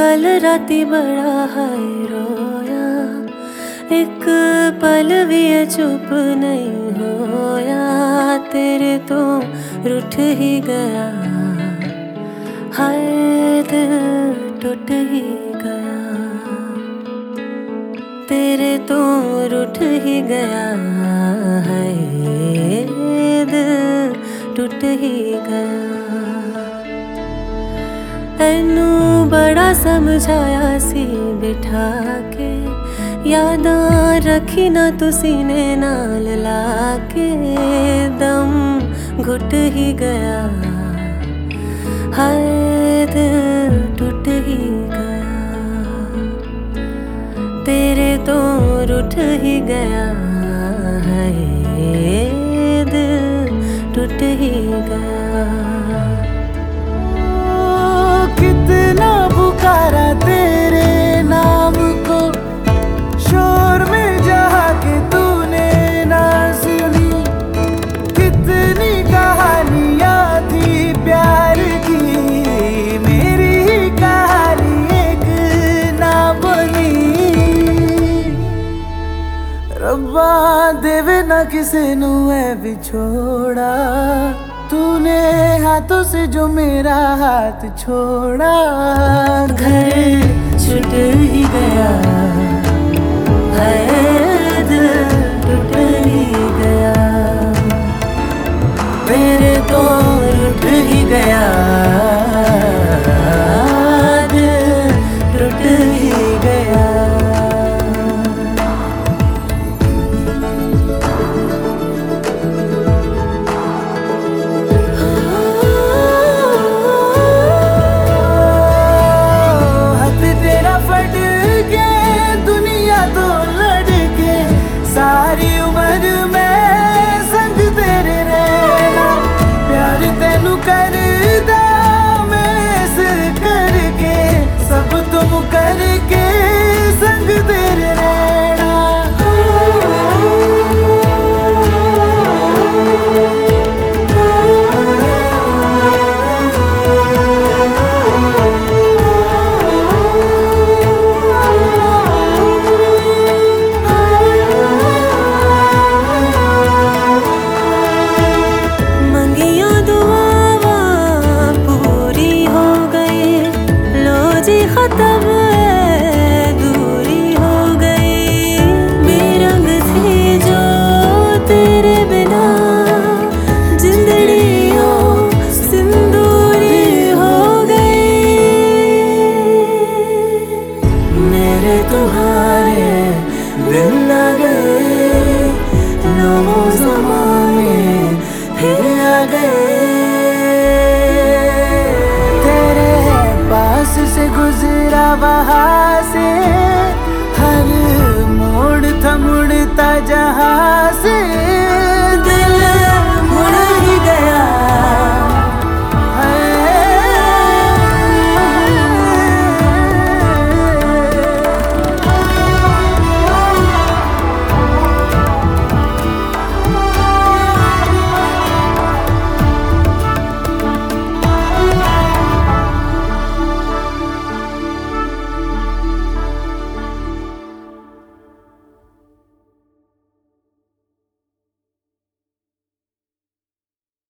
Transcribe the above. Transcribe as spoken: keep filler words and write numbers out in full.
कल राती बड़ा हाय रोया, एक पल भी चुप नहीं होया। तेरे तो रूठ ही गया, हाय दिल टूट ही गया। तेरे तो रूठ ही गया, हाय दिल टूट ही गया। तैनू बड़ा समझाया सी बिठा के, यादां रखी ना तू सीने नाल लाके। दम घुट ही गया, हाय दिल टूट ही गया। तेरे तो रूठ ही गया, हाय दिल टूट ही गया। कितना पुकारा तेरे नाम को, शोर में जहाँ के तूने ना सुनी। कितनी कहानियाँ थी प्यार की, मेरी ही कहानी एक ना बनी। रब्बा देवे ना किसे नू है बिछोड़ा, तूने हाथों से जो मेरा हाथ छोड़ा। घर छूट ही गया, हाय दिल टूट ही गया। मेरे तो रूठ ही गया, दिल टूट ही गया। सारी उम्र में संग तेरे रहना, प्यार तेनू करदा मैं इस करके। सब तुम करके संग तेरे रहना। खत्म है, दूरी हो गई। बेरंग थी जो तेरे बिना, जिंदड़ी हो सिंदूरी हो गई। मेरे तुम्हारे दिन आ गए, नौ ज़माने फिर आ गए। से गुजरा वहाँ से, हर मोड़ था मुड़ता जहाँ से।